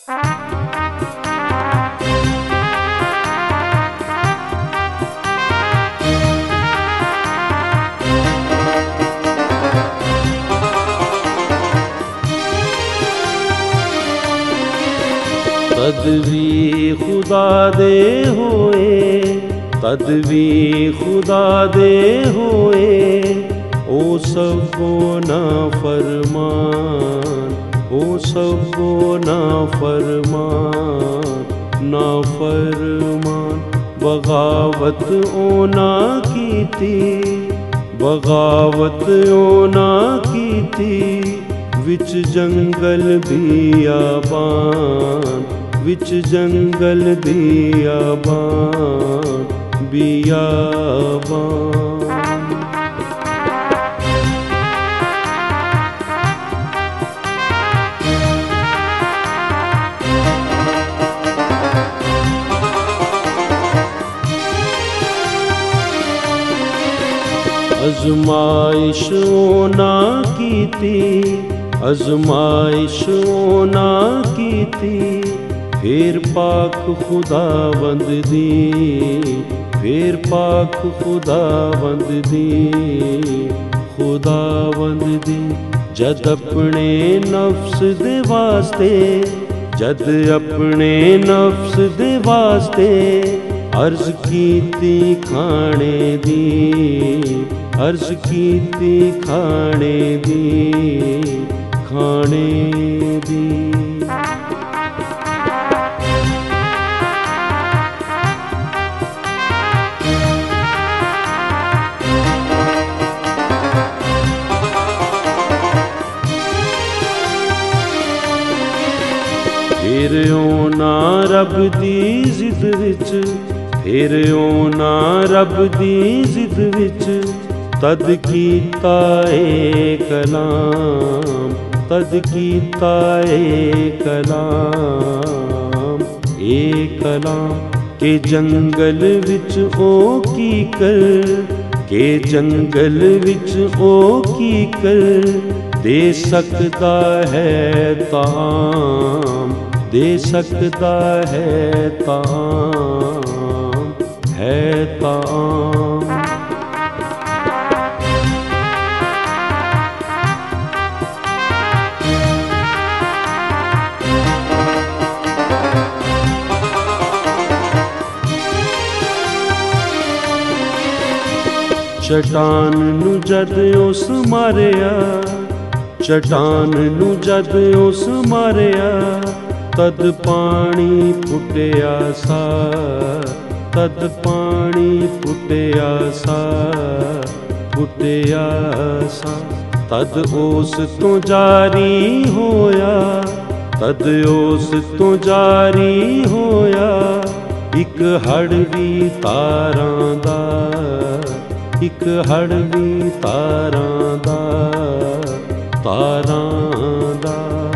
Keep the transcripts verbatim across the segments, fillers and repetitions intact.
तद भी खुदा दे होए, तद भी खुदा दे होए, ओ सबको ना फरमान, ओ सबको ना फरमान, ना फरमान। बगावत ओ ना कीती, बगावत ओ ना कीती, विच जंगल बियाबान, विच जंगल बियाबान, बियाबान। अजमाइश ना कीती, अजमाइश ना कीती, फिर पाक खुदावंद दी, फिर पाक खुदावंद दी, खुदावंद दी। जद अपने नफ्स दे वास्ते, जद अपने नफ्स दे वास्ते, अर्ज कीती खाने दी, अर्ज कीती खाने दी, खाने दी। फिर ओना रब दी जिद विच, फिर ओना रब दी जिद विच, तद कीता ए कलाम, तद कीता ए कलाम, ए कलाम। के जंगल विच ओ की कर, के जंगल विच ओ की कर, दे सकता है ताम, दे सकता है ताम, है ताम। चट्टान नू जद उस मारिया, चट्टान नू जद उस मारिया, तद पानी फुटिया सा, तद पानी फुटिया सा, फुटिया सा। तद उस तो जारी होया, तद उस तो जारी होया, इक हड़ भी तारां दा, इक हड़ भी तारां दा, तारां दा।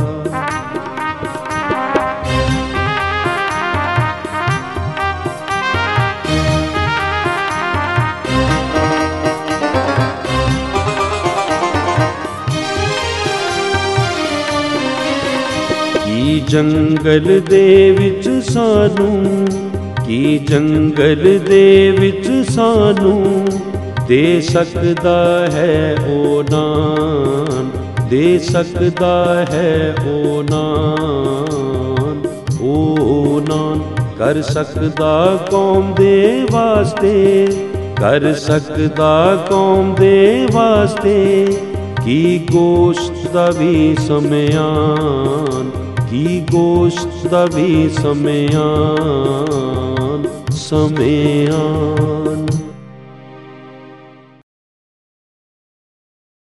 की जंगल दे विच सानू, की जंगल दे विच सानू, दे सकदा है ओ नान, दे सकदा है ओ नान, ओ नान। कर सकदा कौम दे वास्ते, कर सकदा कौम दे वास्ते, की गोश्त दा भी समयान, की गोश्त दा भी समयान, समयान।